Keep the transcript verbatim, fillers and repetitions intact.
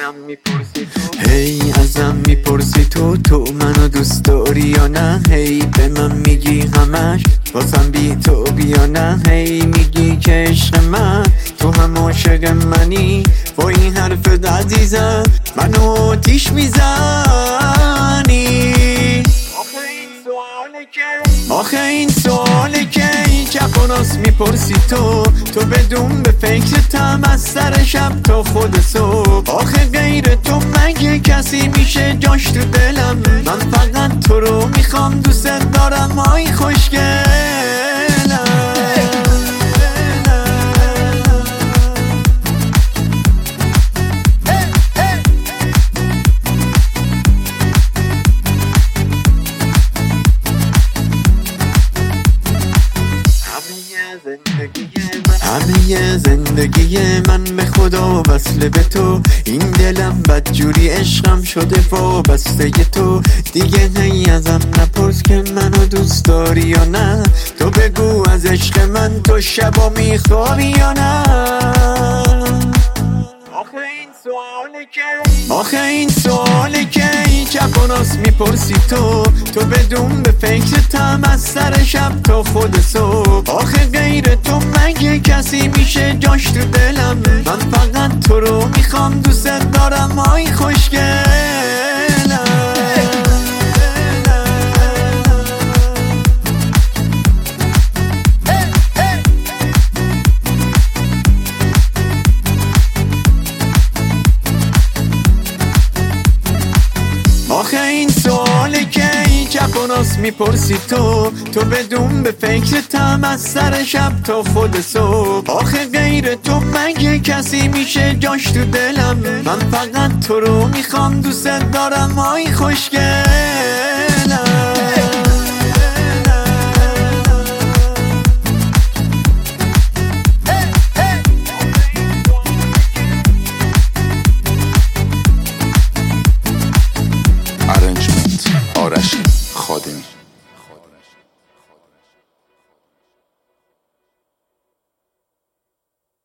هی ازم میپرسی تو تو منو دوست داری یا نه؟ هی به من میگی همش واسم بی تو بیا نه؟ هی میگی که عشق من تو هم عاشق منی، با این حرفت عزیزم منو آتیش میزنی. آخه این سواله که چپ و راست میپرسی تو تو بدون به فکرتم از سر شب تا خود صبح. آخه غیر تو مگه کسی میشه جاش تو دلم؟ من فقط تو رو میخوام، دوست دارم آی خوشگلم. همه زندگی من به خدا وصله به تو، این دلم بدجوری عشقم شده وابسته تو. دیگه هی ازم نپرس که منو دوست داری یا نه، تو بگو از عشق من تو شبا میخوابی یا نه. آخه این سواله که آخه این سواله که چپ و راست میپرسی تو تو بدون به فکرتم از سر شب تا خود صبح. آخه غیر تو مگه کسی میشه جاش تو دلم؟ من فقط تو رو میخوام، دوست دارم آی خوشگلم. آخه این سواله که چپ و راست میپرسی تو تو بدون به فکرتم از سر شب تا خود صبح. آخه غیر تو مگه کسی میشه جاش تو دلم؟ من فقط تو رو میخوام، دوست دارم آی خوشگلم. Arrangement آرش خادمی.